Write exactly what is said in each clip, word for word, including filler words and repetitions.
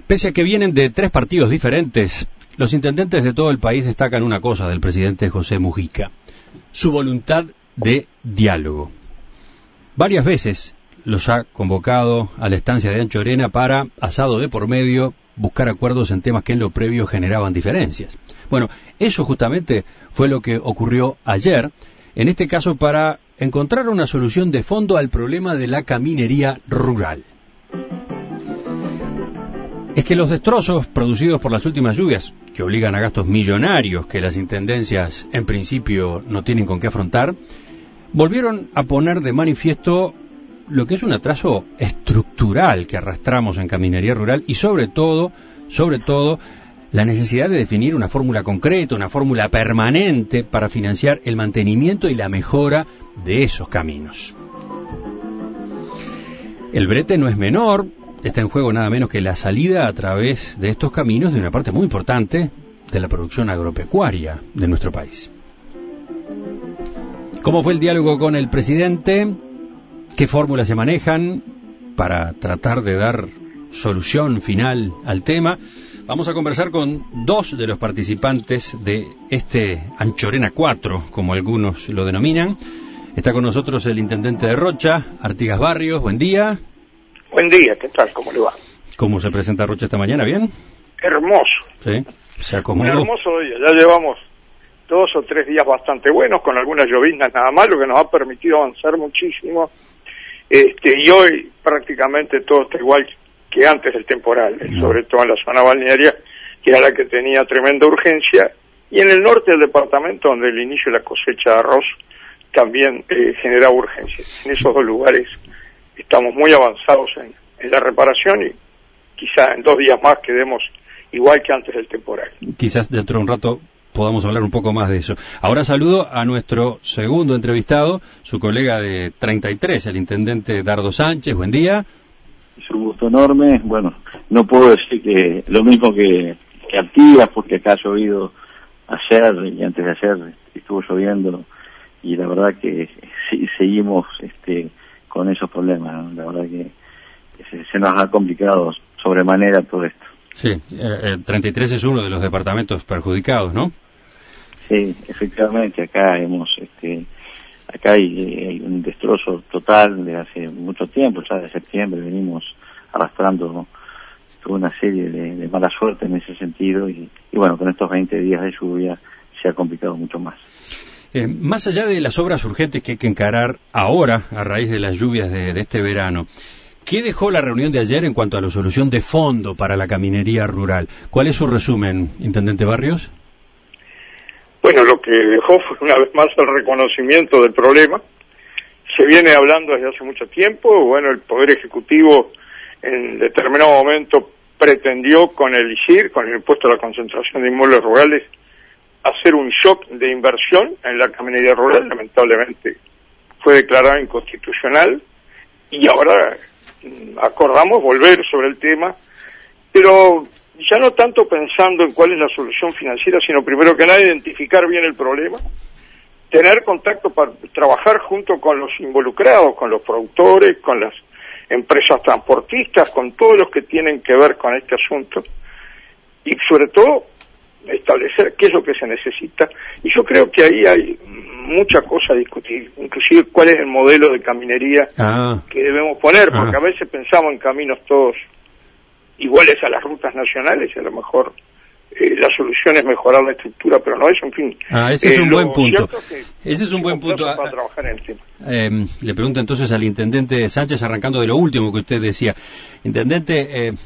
Pese a que vienen de tres partidos diferentes, los intendentes de todo el país destacan una cosa del presidente José Mujica: su voluntad de diálogo. Varias veces los ha convocado a la estancia de Anchorena para, asado de por medio, buscar acuerdos en temas que en lo previo generaban diferencias. Bueno, eso justamente fue lo que ocurrió ayer, en este caso para encontrar una solución de fondo al problema de la caminería rural. Es que los destrozos producidos por las últimas lluvias, que obligan a gastos millonarios que las intendencias en principio no tienen con qué afrontar, volvieron a poner de manifiesto lo que es un atraso estructural que arrastramos en caminería rural y sobre todo, sobre todo, la necesidad de definir una fórmula concreta, una fórmula permanente para financiar el mantenimiento y la mejora de esos caminos. El brete no es menor, está en juego nada menos que la salida a través de estos caminos de una parte muy importante de la producción agropecuaria de nuestro país. ¿Cómo fue el diálogo con el presidente? ¿Qué fórmulas se manejan para tratar de dar solución final al tema? Vamos a conversar con dos de los participantes de este Anchorena cuatro, como algunos lo denominan. Está con nosotros el intendente de Rocha, Artigas Barrios. Buen día. Buen día, ¿qué tal? ¿Cómo le va? ¿Cómo se presenta Rocha esta mañana? ¿Bien? Hermoso. Sí, se acomodó. Un hermoso día. Ya llevamos dos o tres días bastante buenos, con algunas lloviznas nada más, lo que nos ha permitido avanzar muchísimo. Este, y hoy prácticamente todo está igual que antes del temporal, no. Sobre todo en la zona balnearia, que era la que tenía tremenda urgencia, y en el norte del departamento, donde el inicio de la cosecha de arroz también eh, generaba urgencia. En esos dos lugares estamos muy avanzados en, en la reparación y quizá en dos días más quedemos igual que antes del temporal. Quizás dentro de un rato podamos hablar un poco más de eso. Ahora saludo a nuestro segundo entrevistado, su colega de treinta y tres, el intendente Dardo Sánchez. Buen día. Es un gusto enorme. Bueno, no puedo decir que lo mismo que, que Artigas, porque acá ha llovido ayer y antes de ayer estuvo lloviendo y la verdad que sí, seguimos este, con esos problemas, ¿no? La verdad que se, se nos ha complicado sobremanera todo esto. Sí, eh, treinta y tres es uno de los departamentos perjudicados, ¿no? Sí, efectivamente, acá hemos, este, acá hay, hay un destrozo total de hace mucho tiempo, ya de septiembre venimos arrastrando toda una serie de, de mala suerte en ese sentido y, y bueno, con estos veinte días de lluvia se ha complicado mucho más. Eh, más allá de las obras urgentes que hay que encarar ahora, a raíz de las lluvias de, de este verano, ¿qué dejó la reunión de ayer en cuanto a la solución de fondo para la caminería rural? ¿Cuál es su resumen, intendente Barrios? Bueno, lo que dejó fue una vez más el reconocimiento del problema. Se viene hablando desde hace mucho tiempo. Bueno, el Poder Ejecutivo en determinado momento pretendió con el I S I R, con el impuesto a la concentración de inmuebles rurales, hacer un shock de inversión en la caminería rural. Lamentablemente fue declarado inconstitucional y ahora acordamos volver sobre el tema, pero ya no tanto pensando en cuál es la solución financiera, sino primero que nada identificar bien el problema, tener contacto para trabajar junto con los involucrados, con los productores, con las empresas transportistas, con todos los que tienen que ver con este asunto, y sobre todo establecer qué es lo que se necesita. Y yo creo que ahí hay mucha cosa a discutir, inclusive cuál es el modelo de caminería ah. que debemos poner, porque ah. a veces pensamos en caminos todos iguales a las rutas nacionales y a lo mejor eh, la solución es mejorar la estructura, pero no es, en fin. Ah, ese es un eh, buen punto. Ese es un buen punto. Para trabajar en el tema. Eh, le pregunto entonces al intendente Sánchez, arrancando de lo último que usted decía. Intendente, eh,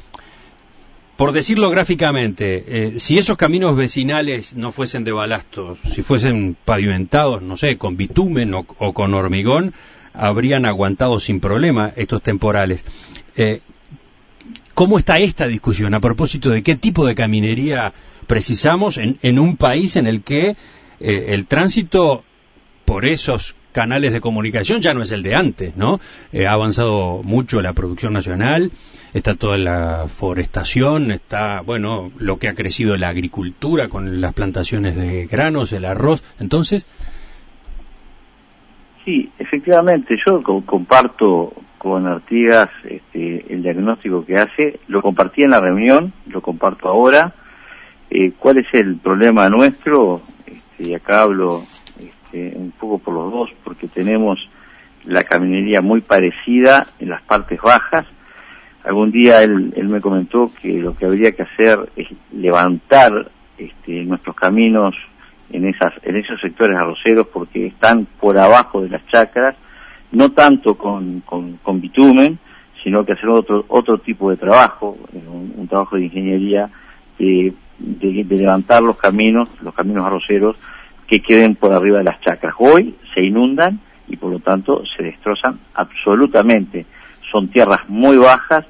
por decirlo gráficamente, eh, si esos caminos vecinales no fuesen de balasto, si fuesen pavimentados, no sé, con bitumen o, o con hormigón, habrían aguantado sin problema estos temporales. Eh, ¿Cómo está esta discusión a propósito de qué tipo de caminería precisamos en, en un país en el que eh, el tránsito por esos canales de comunicación ya no es el de antes, ¿no? Eh, ha avanzado mucho la producción nacional, está toda la forestación, está, bueno, lo que ha crecido la agricultura con las plantaciones de granos, el arroz. Entonces, sí, efectivamente, yo co- comparto con Artigas este, el diagnóstico que hace, lo compartí en la reunión, lo comparto ahora. Eh, ¿Cuál es el problema nuestro? Este, y acá hablo este, un poco por los dos, porque tenemos la caminería muy parecida en las partes bajas. Algún día él, él me comentó que lo que habría que hacer es levantar este, nuestros caminos en esas en esos sectores arroceros, porque están por abajo de las chacras, no tanto con, con, con bitumen, sino que hacer otro otro tipo de trabajo, un, un trabajo de ingeniería de, de, de levantar los caminos, los caminos arroceros que queden por arriba de las chacras. Hoy se inundan y por lo tanto se destrozan absolutamente. Son tierras muy bajas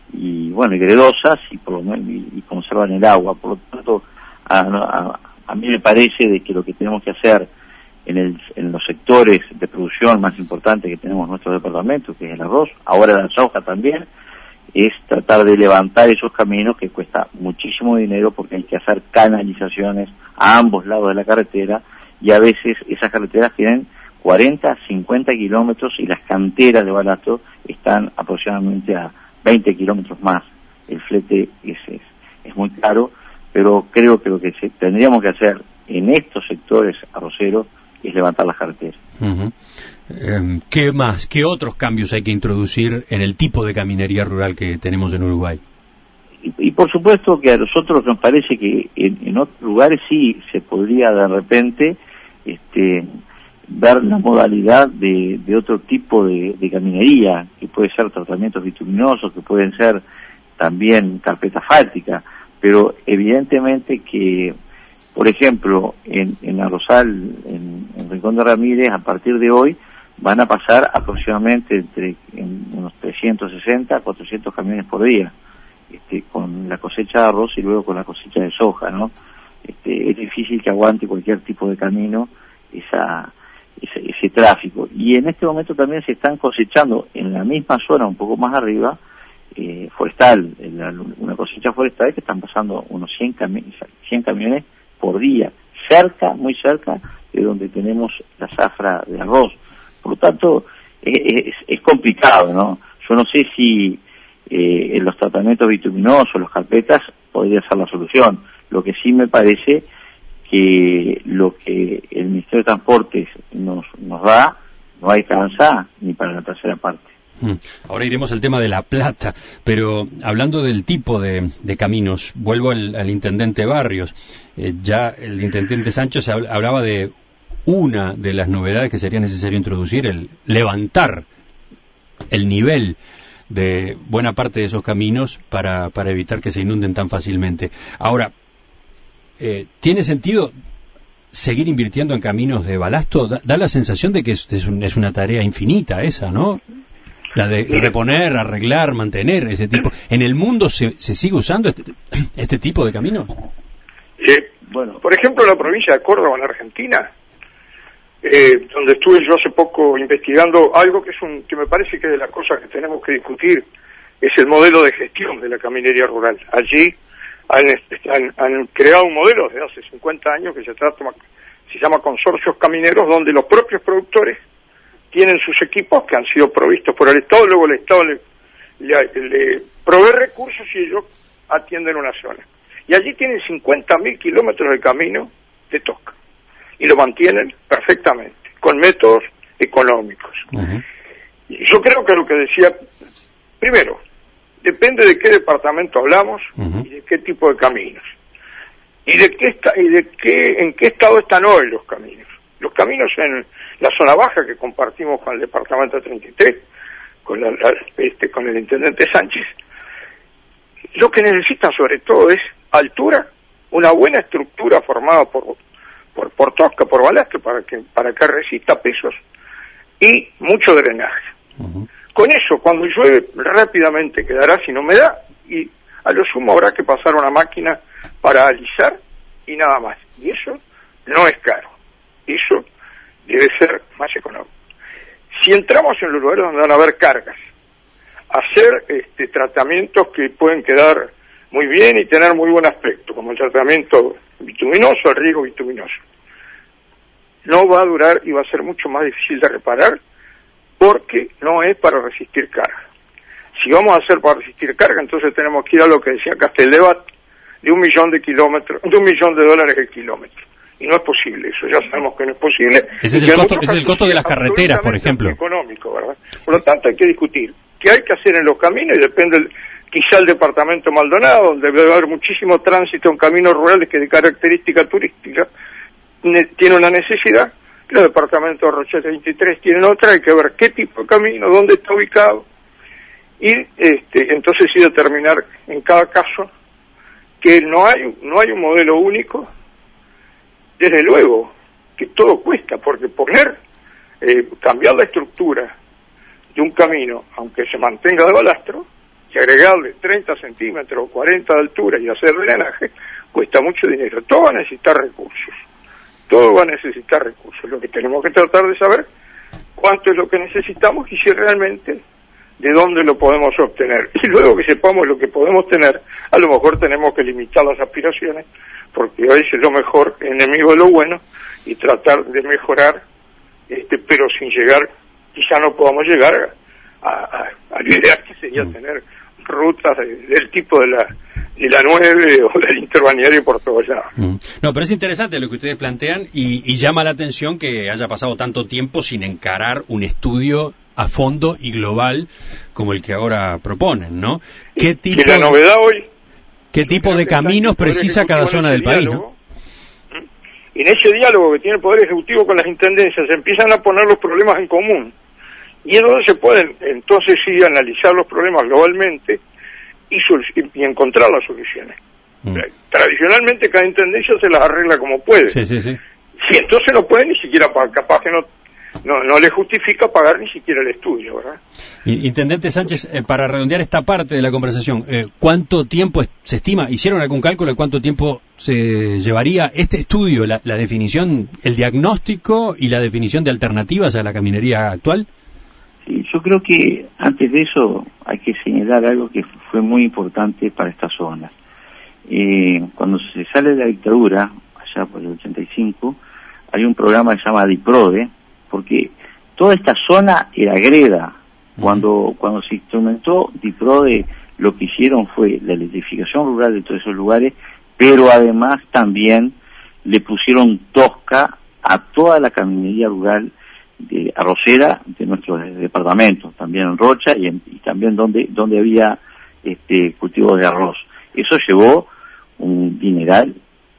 y bueno, y gredosas y, por lo, y, y conservan el agua. Por lo tanto, a, a, a mí me parece de que lo que tenemos que hacer en, el, en los sectores de producción más importantes que tenemos en nuestro departamento, que es el arroz, ahora la soja también, es tratar de levantar esos caminos, que cuesta muchísimo dinero porque hay que hacer canalizaciones a ambos lados de la carretera, y a veces esas carreteras tienen cuarenta, cincuenta kilómetros y las canteras de balasto están aproximadamente a veinte kilómetros más. El flete es, es, es muy caro, pero creo que lo que se, tendríamos que hacer en estos sectores arroceros es levantar las carreteras. Uh-huh. Eh, ¿Qué más? ¿Qué otros cambios hay que introducir en el tipo de caminería rural que tenemos en Uruguay? Y, y por supuesto que a nosotros nos parece que en, en otros lugares sí se podría de repente este, ver la modalidad de, de otro tipo de, de caminería, que puede ser tratamientos bituminosos, que pueden ser también carpeta asfáltica, pero evidentemente que, por ejemplo, en, en Arrozal, en, en Rincón de Ramírez, a partir de hoy van a pasar aproximadamente entre en unos trescientos sesenta a cuatrocientos camiones por día, este, con la cosecha de arroz y luego con la cosecha de soja, ¿no? Este, es difícil que aguante cualquier tipo de camino esa, ese, ese tráfico. Y en este momento también se están cosechando en la misma zona, un poco más arriba, eh, forestal, la, una cosecha forestal que están pasando unos cien, cami- cien camiones por día, cerca, muy cerca de donde tenemos la zafra de arroz. Por lo tanto, es, es, es complicado, ¿no? Yo no sé si eh, en los tratamientos bituminosos, los carpetas, podría ser la solución. Lo que sí me parece que lo que el Ministerio de Transportes nos, nos da no alcanza ni para la tercera parte. Ahora iremos al tema de La Plata, pero hablando del tipo de, de caminos, vuelvo al, al intendente Barrios. Eh, ya el intendente Sánchez hablaba de una de las novedades que sería necesario introducir, el levantar el nivel de buena parte de esos caminos para, para evitar que se inunden tan fácilmente. Ahora, eh, ¿tiene sentido seguir invirtiendo en caminos de balasto? Da, da la sensación de que es, es, un, es una tarea infinita esa, ¿no? La de reponer, arreglar, mantener ese tipo. ¿En el mundo se, se sigue usando este, este tipo de caminos? Sí. Bueno, por ejemplo, en la provincia de Córdoba, en Argentina, eh, donde estuve yo hace poco investigando algo que es un que me parece que es de las cosas que tenemos que discutir, es el modelo de gestión de la caminería rural. Allí han, han, han creado un modelo desde hace cincuenta años que se trata, se llama consorcios camineros, donde los propios productores tienen sus equipos que han sido provistos por el Estado, luego el Estado le, le, le provee recursos y ellos atienden una zona. Y allí tienen cincuenta mil kilómetros de camino de toca. Y lo mantienen perfectamente, con métodos económicos. Uh-huh. Y yo creo que lo que decía, primero, depende de qué departamento hablamos uh-huh. y de qué tipo de caminos. Y de qué está, y de qué, en qué estado están hoy los caminos. Los caminos en la zona baja que compartimos con el departamento treinta y tres, con, la, la, este, con el intendente Sánchez, lo que necesitan sobre todo es altura, una buena estructura formada por por, por tosca, por balasto, para que para que resista pesos, y mucho drenaje. Uh-huh. Con eso, cuando llueve, rápidamente quedará sin humedad, y a lo sumo habrá que pasar una máquina para alisar, y nada más. Y eso no es caro. Eso debe ser más económico. Si entramos en los lugares donde van a haber cargas, hacer este, tratamientos que pueden quedar muy bien y tener muy buen aspecto, como el tratamiento bituminoso, el riego bituminoso, no va a durar y va a ser mucho más difícil de reparar, porque no es para resistir carga. Si vamos a hacer para resistir carga, entonces tenemos que ir a lo que decía Casteldebat, de un millón de kilómetros, de un millón de dólares el kilómetro. Y no es posible eso, ya sabemos que no es posible. Ese es el costo, ese es el costo de las carreteras, por ejemplo. Económico, ¿verdad? Por lo tanto, hay que discutir qué hay que hacer en los caminos, y depende del, quizá el departamento Maldonado, donde debe haber muchísimo tránsito en caminos rurales que de característica turística ne, tiene una necesidad. Los departamentos de Rochete veintitrés tienen otra, hay que ver qué tipo de camino, dónde está ubicado, y este, entonces sí determinar en cada caso que no hay, no hay un modelo único. Desde luego que todo cuesta, porque poner, eh, cambiar la estructura de un camino, aunque se mantenga de balastro, y agregarle treinta centímetros o cuarenta de altura y hacer drenaje, cuesta mucho dinero. Todo va a necesitar recursos, todo va a necesitar recursos. Lo que tenemos que tratar de saber cuánto es lo que necesitamos y si realmente de dónde lo podemos obtener. Y luego que sepamos lo que podemos tener, a lo mejor tenemos que limitar las aspiraciones, porque hoy es lo mejor, enemigo de lo bueno, y tratar de mejorar, este, pero sin llegar, quizá no podamos llegar a, a, al ideal que sería tener rutas de, del tipo de la de la nueve o del interbalneario por todo allá. Mm. No, pero es interesante lo que ustedes plantean y, y llama la atención que haya pasado tanto tiempo sin encarar un estudio a fondo y global como el que ahora proponen, ¿no? ¿Qué tipo y la novedad hoy ¿Qué tipo de caminos precisa cada zona del país, ¿no? Y en ese diálogo que tiene el Poder Ejecutivo con las intendencias se empiezan a poner los problemas en común. Y es donde se pueden, entonces sí, analizar los problemas globalmente y, y encontrar las soluciones. Mm. Tradicionalmente cada intendencia se las arregla como puede. Sí, sí, sí. Sí, entonces no puede ni siquiera pagar, capaz que no, no, no le justifica pagar ni siquiera el estudio, ¿verdad? Intendente Sánchez, eh, para redondear esta parte de la conversación, eh, ¿cuánto tiempo se estima? ¿Hicieron algún cálculo de cuánto tiempo se llevaría este estudio, la, la definición, el diagnóstico y la definición de alternativas a la caminería actual? Sí, yo creo que antes de eso hay que señalar algo que fue muy importante para esta zona. Eh, cuando se sale de la dictadura, allá por el ochenta y cinco, hay un programa que se llama DIPRODE, porque toda esta zona era greda. Cuando, cuando se instrumentó DIPRODE, lo que hicieron fue la electrificación rural de todos esos lugares, pero además también le pusieron tosca a toda la caminería rural de arrocera de nuestros departamentos, también en Rocha y, en, y también donde donde había este cultivos de arroz. Eso llevó un dineral,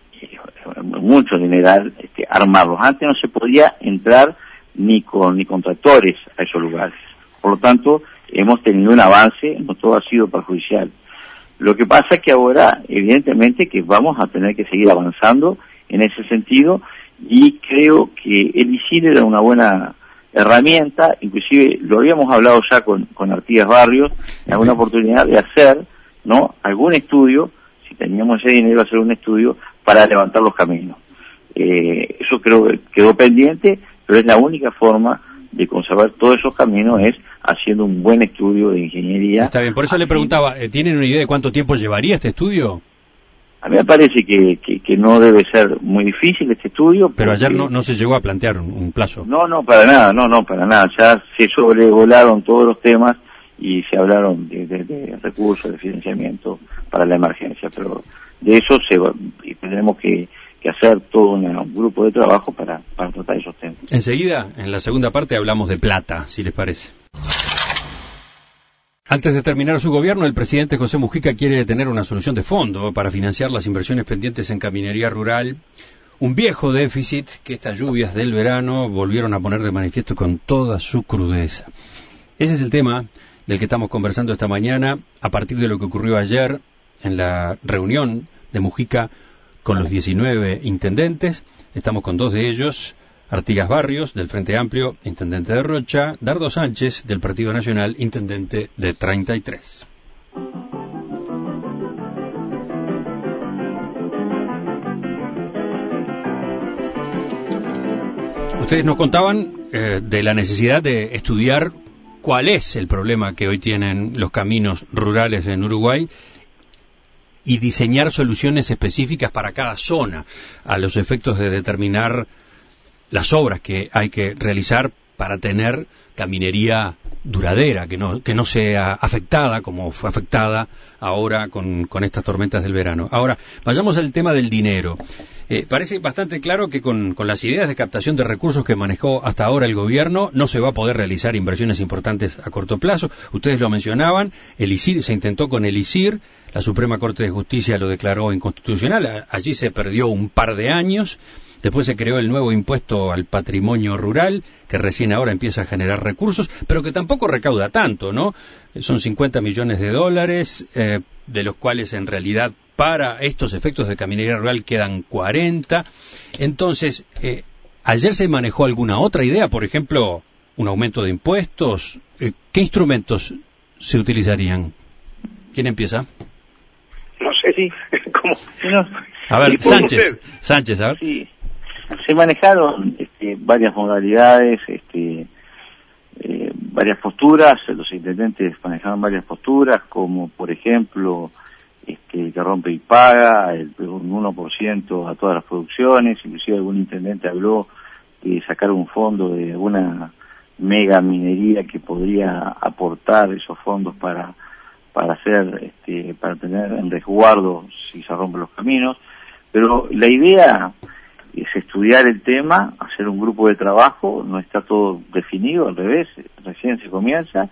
mucho dineral, este, armarlos. Antes no se podía entrar ni con ni con tractores a esos lugares. Por lo tanto, hemos tenido un avance, no todo ha sido perjudicial. Lo que pasa es que ahora, evidentemente, que vamos a tener que seguir avanzando en ese sentido, y creo que el I C I N era una buena herramienta, inclusive lo habíamos hablado ya con, con Artigas Barrios, en alguna oportunidad de hacer, ¿no?, algún estudio, si teníamos ese dinero, hacer un estudio para levantar los caminos. Eh, eso creo que quedó pendiente, pero es la única forma de conservar todos esos caminos es haciendo un buen estudio de ingeniería. Está bien, por eso le preguntaba, ¿tienen una idea de cuánto tiempo llevaría este estudio? A mí me parece que, que, que no debe ser muy difícil este estudio. Pero ayer no, no se llegó a plantear un, un plazo. No, no, para nada, no, no, para nada. Ya se sobrevolaron todos los temas y se hablaron de, de, de recursos, de financiamiento para la emergencia. Pero de eso se va, y tenemos que, que hacer todo una, un grupo de trabajo para, para tratar esos temas. Enseguida, en la segunda parte, hablamos de plata, si les parece. Antes de terminar su gobierno, el presidente José Mujica quiere tener una solución de fondo para financiar las inversiones pendientes en caminería rural, un viejo déficit que estas lluvias del verano volvieron a poner de manifiesto con toda su crudeza. Ese es el tema del que estamos conversando esta mañana, a partir de lo que ocurrió ayer en la reunión de Mujica con los diecinueve intendentes. Estamos con dos de ellos, Artigas Barrios, del Frente Amplio, intendente de Rocha, Dardo Sánchez, del Partido Nacional, intendente de treinta y tres. Ustedes nos contaban eh, de la necesidad de estudiar cuál es el problema que hoy tienen los caminos rurales en Uruguay y diseñar soluciones específicas para cada zona, a los efectos de determinar las obras que hay que realizar para tener caminería duradera, que no, que no sea afectada como fue afectada ahora con, con estas tormentas del verano. Ahora, vayamos al tema del dinero. Eh, parece bastante claro que con, con las ideas de captación de recursos que manejó hasta ahora el gobierno no se va a poder realizar inversiones importantes a corto plazo. Ustedes lo mencionaban, el I S I R, se intentó con el I S I R, la Suprema Corte de Justicia lo declaró inconstitucional, allí se perdió un par de años. Después se creó el nuevo impuesto al patrimonio rural, que recién ahora empieza a generar recursos, pero que tampoco recauda tanto, ¿no? Son cincuenta millones de dólares, eh, de los cuales en realidad para estos efectos de caminería rural quedan cuarenta. Entonces, eh, ¿ayer se manejó alguna otra idea? Por ejemplo, un aumento de impuestos. Eh, ¿Qué instrumentos se utilizarían? ¿Quién empieza? No sé si... ¿Cómo? No. A ver, ¿Sí, Sánchez. usted? Sánchez, a ver. Sí. Se manejaron este, varias modalidades, este, eh, varias posturas. Los intendentes manejaron varias posturas, como por ejemplo este, que rompe y paga, el, un uno por ciento a todas las producciones. Inclusive algún intendente habló de sacar un fondo de alguna mega minería que podría aportar esos fondos para para hacer, este, para tener en resguardo si se rompen los caminos. Pero la idea es estudiar el tema, hacer un grupo de trabajo, no está todo definido, al revés, recién se comienza,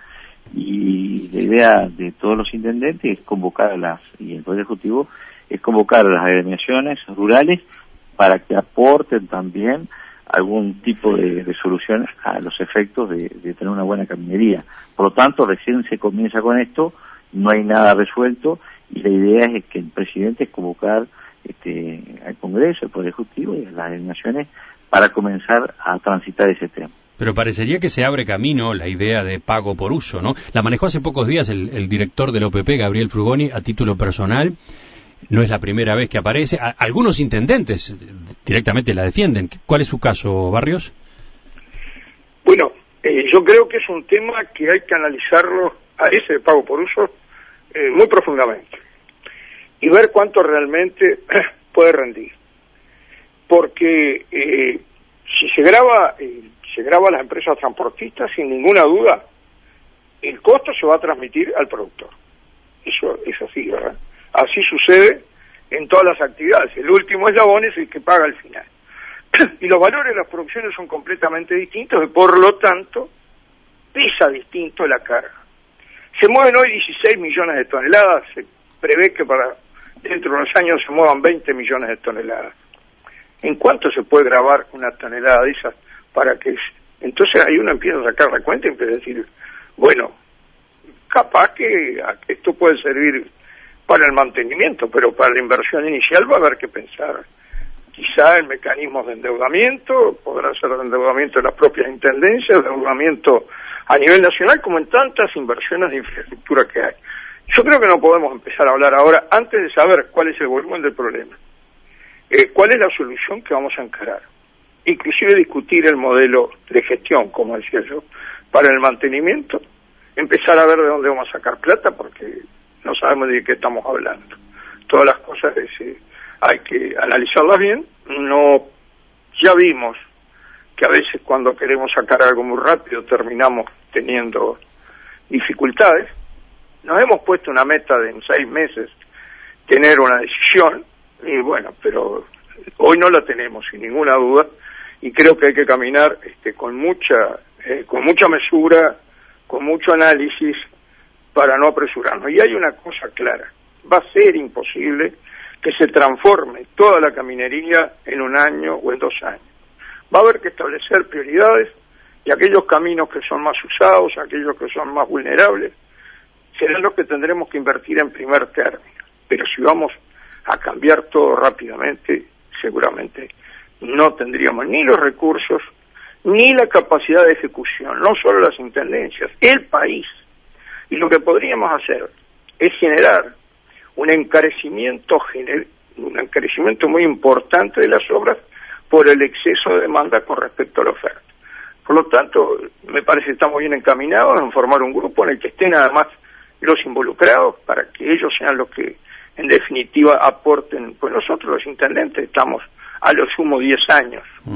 y la idea de todos los intendentes es convocar a las, y el Poder Ejecutivo, es convocar a las agremiaciones rurales para que aporten también algún tipo de, de solución a los efectos de, de tener una buena caminería. Por lo tanto, recién se comienza con esto, no hay nada resuelto, y la idea es que el presidente es convocar Este, al Congreso, al Poder Ejecutivo y a las naciones para comenzar a transitar ese tema. Pero parecería que se abre camino la idea de pago por uso, ¿no? La manejó hace pocos días el, el director del O P P, Gabriel Frugoni, a título personal. No es la primera vez que aparece. A, algunos intendentes directamente la defienden. ¿Cuál es su caso, Barrios? Bueno, eh, yo creo que es un tema que hay que analizarlo, a ese de pago por uso, eh, muy profundamente. Y ver cuánto realmente puede rendir. Porque eh, si se graba, eh, se graba a las empresas transportistas, sin ninguna duda, el costo se va a transmitir al productor. Eso es así, ¿verdad? Así sucede en todas las actividades. El último eslabón es el que paga al final. Y los valores de las producciones son completamente distintos y por lo tanto pesa distinto la carga. Se mueven hoy dieciséis millones de toneladas, se prevé que para dentro de unos años se muevan veinte millones de toneladas. ¿En cuánto se puede grabar una tonelada de esas para que... Entonces ahí uno empieza a sacar la cuenta y empieza a decir, bueno, capaz que esto puede servir para el mantenimiento, pero para la inversión inicial va a haber que pensar quizá en mecanismos de endeudamiento, podrá ser de endeudamiento de las propias intendencias, de endeudamiento a nivel nacional, como en tantas inversiones de infraestructura que hay. Yo creo que no podemos empezar a hablar ahora antes de saber cuál es el volumen del problema, eh, cuál es la solución que vamos a encarar, inclusive discutir el modelo de gestión, como decía yo, para el mantenimiento, empezar a ver de dónde vamos a sacar plata, porque no sabemos de qué estamos hablando. Todas las cosas es, eh, hay que analizarlas bien. No, ya vimos que a veces cuando queremos sacar algo muy rápido terminamos teniendo dificultades. Nos hemos puesto una meta de en seis meses tener una decisión, y bueno, pero hoy no la tenemos sin ninguna duda, y creo que hay que caminar este, con mucha eh, con mucha mesura, con mucho análisis, para no apresurarnos. Y hay una cosa clara, va a ser imposible que se transforme toda la caminería en un año o en dos años. Va a haber que establecer prioridades, y aquellos caminos que son más usados, aquellos que son más vulnerables, serán los que tendremos que invertir en primer término. Pero si vamos a cambiar todo rápidamente, seguramente no tendríamos ni los recursos, ni la capacidad de ejecución, no solo las intendencias, el país. Y lo que podríamos hacer es generar un encarecimiento, gener, un encarecimiento muy importante de las obras por el exceso de demanda con respecto a la oferta. Por lo tanto, me parece que estamos bien encaminados en formar un grupo en el que estén además los involucrados, para que ellos sean los que en definitiva aporten. Pues nosotros los intendentes estamos a lo sumo diez años, mm.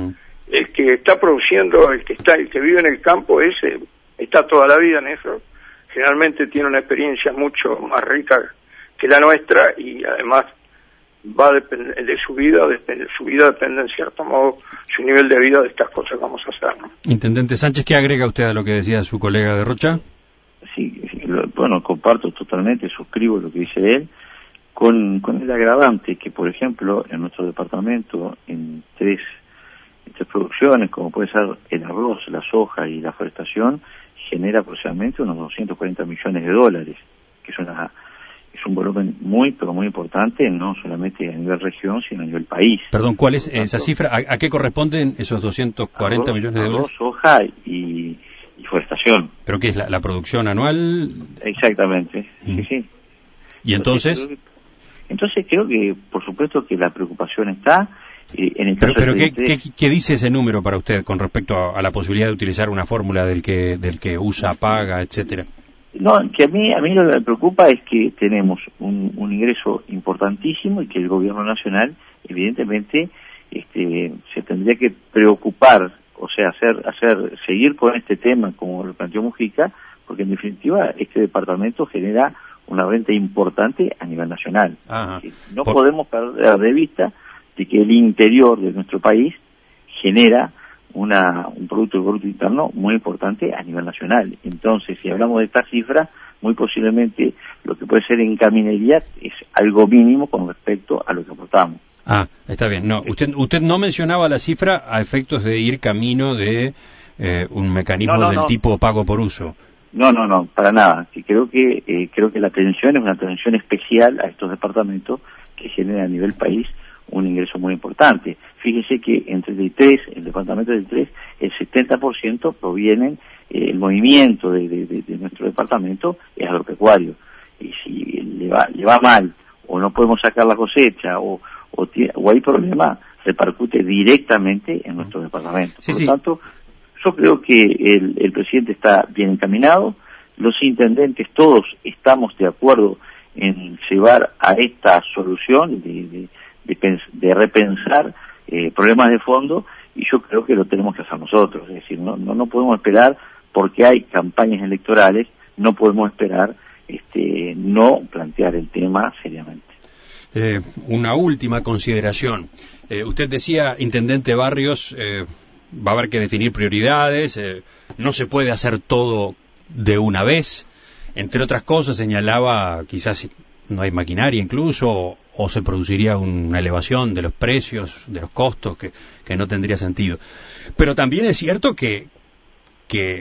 el que está produciendo, el que está, el que vive en el campo, ese está toda la vida en eso, generalmente tiene una experiencia mucho más rica que la nuestra y además va a depender de su vida, depende, su vida depende en cierto modo su nivel de vida de estas cosas que vamos a hacer, ¿no? Intendente Sánchez, ¿qué agrega usted a lo que decía su colega de Rocha? Sí, sí, lo, bueno, comparto totalmente, suscribo lo que dice él, con, con el agravante que, por ejemplo, en nuestro departamento, en tres, en tres producciones, como puede ser el arroz, la soja y la forestación, genera aproximadamente unos doscientos cuarenta millones de dólares, que es una es un volumen muy, pero muy importante, no solamente a nivel región, sino a nivel país. Perdón, ¿cuál es tanto, esa cifra? ¿A, ¿A qué corresponden esos doscientos cuarenta arroz, millones de dólares? Arroz, soja y, y forestación. ¿Pero qué es la, la producción anual? Exactamente, mm. sí, sí. ¿Y entonces? Entonces creo, que, entonces creo que, por supuesto, que la preocupación está. Eh, en el pero caso pero ¿qué, ¿qué, ¿qué dice ese número para usted con respecto a, a la posibilidad de utilizar una fórmula del que del que usa, paga, etcétera? No, que a mí a mí lo que me preocupa es que tenemos un, un ingreso importantísimo y que el gobierno nacional, evidentemente, este, se tendría que preocupar, o sea, hacer hacer seguir con este tema como lo planteó Mujica, porque en definitiva este departamento genera una renta importante a nivel nacional. Ajá. No Por... podemos perder de vista de que el interior de nuestro país genera una un producto bruto interno muy importante a nivel nacional. Entonces, si hablamos de esta cifra, muy posiblemente lo que puede ser en caminería es algo mínimo con respecto a lo que aportamos. Ah, está bien. No, usted usted no mencionaba la cifra a efectos de ir camino de eh, un mecanismo no, no, del no. tipo pago por uso. No, no, no, para nada. Sí, creo que eh, creo que la atención es una atención especial a estos departamentos que generan a nivel país un ingreso muy importante. Fíjese que en treinta y tres, el departamento del tres, el setenta por ciento provienen, eh, el movimiento de, de, de, de nuestro departamento es agropecuario. Y si le va, le va mal, o no podemos sacar la cosecha, o, o, o hay problema, repercute directamente en nuestro departamento. Sí, Por sí. lo tanto, yo creo que el, el presidente está bien encaminado, los intendentes todos estamos de acuerdo en llevar a esta solución de, de De, de repensar eh, problemas de fondo, y yo creo que lo tenemos que hacer nosotros. Es decir, no, no, no podemos esperar porque hay campañas electorales, no podemos esperar este, no plantear el tema seriamente. Eh, una última consideración. Eh, usted decía, Intendente Barrios, eh, va a haber que definir prioridades, eh, no se puede hacer todo de una vez. Entre otras cosas, señalaba, quizás no hay maquinaria incluso, o, o se produciría una elevación de los precios, de los costos, que, que no tendría sentido. Pero también es cierto que, que,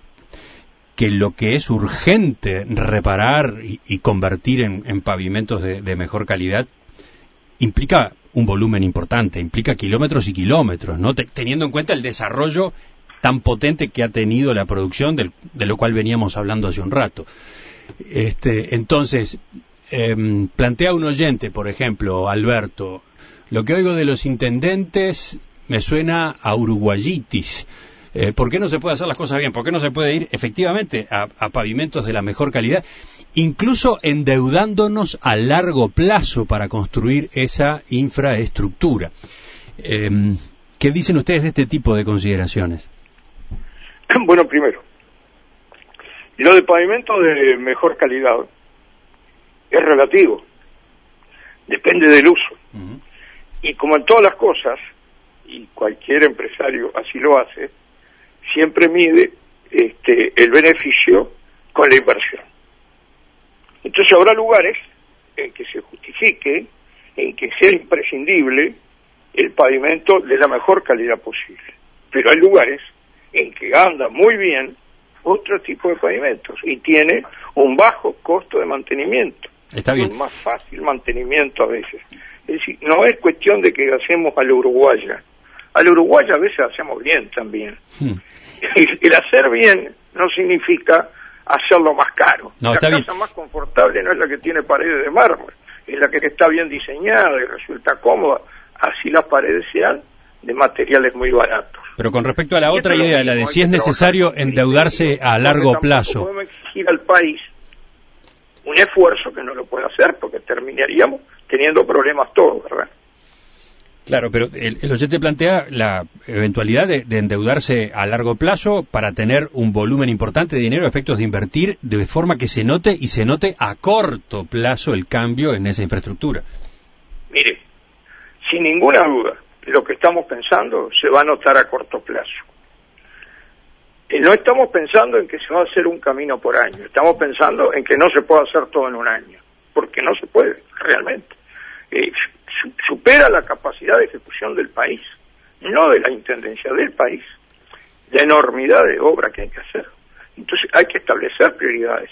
que lo que es urgente reparar y, y convertir en, en pavimentos de, de mejor calidad implica un volumen importante, implica kilómetros y kilómetros, ¿no? Te, teniendo en cuenta el desarrollo tan potente que ha tenido la producción, del, de lo cual veníamos hablando hace un rato. Este, entonces, eh, plantea un oyente, por ejemplo, Alberto, lo que oigo de los intendentes me suena a uruguayitis. Eh, ¿Por qué no se puede hacer las cosas bien? ¿Por qué no se puede ir efectivamente a, a pavimentos de la mejor calidad? Incluso endeudándonos a largo plazo para construir esa infraestructura. Eh, ¿Qué dicen ustedes de este tipo de consideraciones? Bueno, primero, lo de pavimento de mejor calidad es relativo, depende del uso. Uh-huh. Y como en todas las cosas, y cualquier empresario así lo hace, siempre mide este, el beneficio con la inversión. Entonces habrá lugares en que se justifique, en que sea imprescindible el pavimento de la mejor calidad posible. Pero hay lugares en que anda muy bien otro tipo de pavimentos y tiene un bajo costo de mantenimiento. Está bien. Un más fácil mantenimiento a veces. Es decir, no es cuestión de que hacemos a la uruguaya. A la uruguaya a veces hacemos bien también. Hmm. El hacer bien no significa hacerlo más caro. No, la está casa bien. Más confortable no es la que tiene paredes de mármol, es la que está bien diseñada y resulta cómoda. Así las paredes sean de materiales muy baratos. Pero con respecto a la otra idea, la de si es necesario endeudarse a largo plazo. Podemos exigir al país un esfuerzo que no lo puede hacer porque terminaríamos teniendo problemas todos, ¿verdad? Claro, pero el, el oyente plantea la eventualidad de, de endeudarse a largo plazo para tener un volumen importante de dinero a efectos de invertir de forma que se note y se note a corto plazo el cambio en esa infraestructura. Mire, sin ninguna duda, lo que estamos pensando se va a notar a corto plazo. Eh, no estamos pensando en que se va a hacer un camino por año, estamos pensando en que no se puede hacer todo en un año, porque no se puede, realmente. Eh, su, supera la capacidad de ejecución del país, no de la Intendencia, del país, la enormidad de obra que hay que hacer. Entonces hay que establecer prioridades.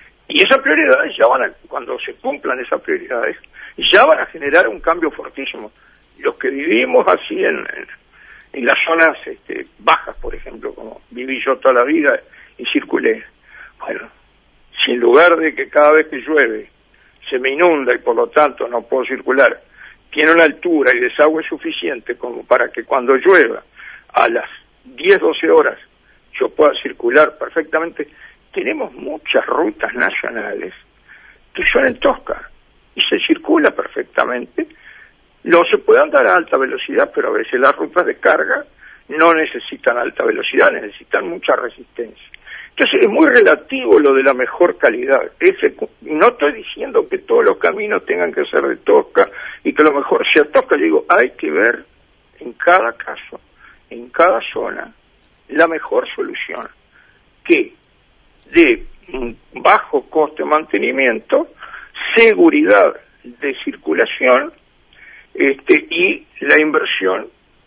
Y esas prioridades ya van a, cuando se cumplan esas prioridades, ya van a generar un cambio fortísimo. Los que vivimos así en, en, en las zonas este, bajas, por ejemplo, como viví yo toda la vida y circulé, bueno, si en lugar de que cada vez que llueve se me inunda y por lo tanto no puedo circular, tiene una altura y desagüe suficiente como para que cuando llueva a las diez, doce horas yo pueda circular perfectamente. Tenemos muchas rutas nacionales que son en tosca y se circula perfectamente. No se puede andar a alta velocidad, pero a veces las rutas de carga no necesitan alta velocidad, necesitan mucha resistencia. Entonces es muy relativo lo de la mejor calidad. Ese, no estoy diciendo que todos los caminos tengan que ser de tosca y que lo mejor sea tosca. Yo digo, hay que ver en cada caso, en cada zona, la mejor solución que de bajo coste de mantenimiento, seguridad de circulación, este, y la inversión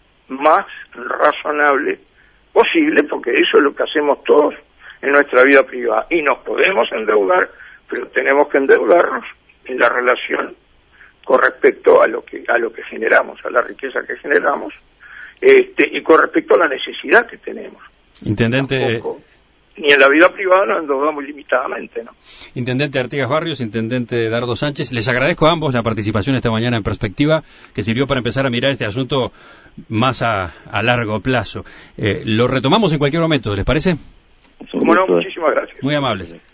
más razonable posible, porque eso es lo que hacemos todos en nuestra vida privada. Y nos podemos endeudar, pero tenemos que endeudarnos en la relación con respecto a lo que a lo que generamos, a la riqueza que generamos, este, y con respecto a la necesidad que tenemos. Intendente... Tampoco, ni en la vida privada nos endeudamos limitadamente, ¿no? Intendente Artigas Barrios, Intendente Dardo Sánchez, les agradezco a ambos la participación esta mañana en Perspectiva, que sirvió para empezar a mirar este asunto más a, a largo plazo. Eh, lo retomamos en cualquier momento, ¿les parece? Como no, muchísimas gracias. Muy amables.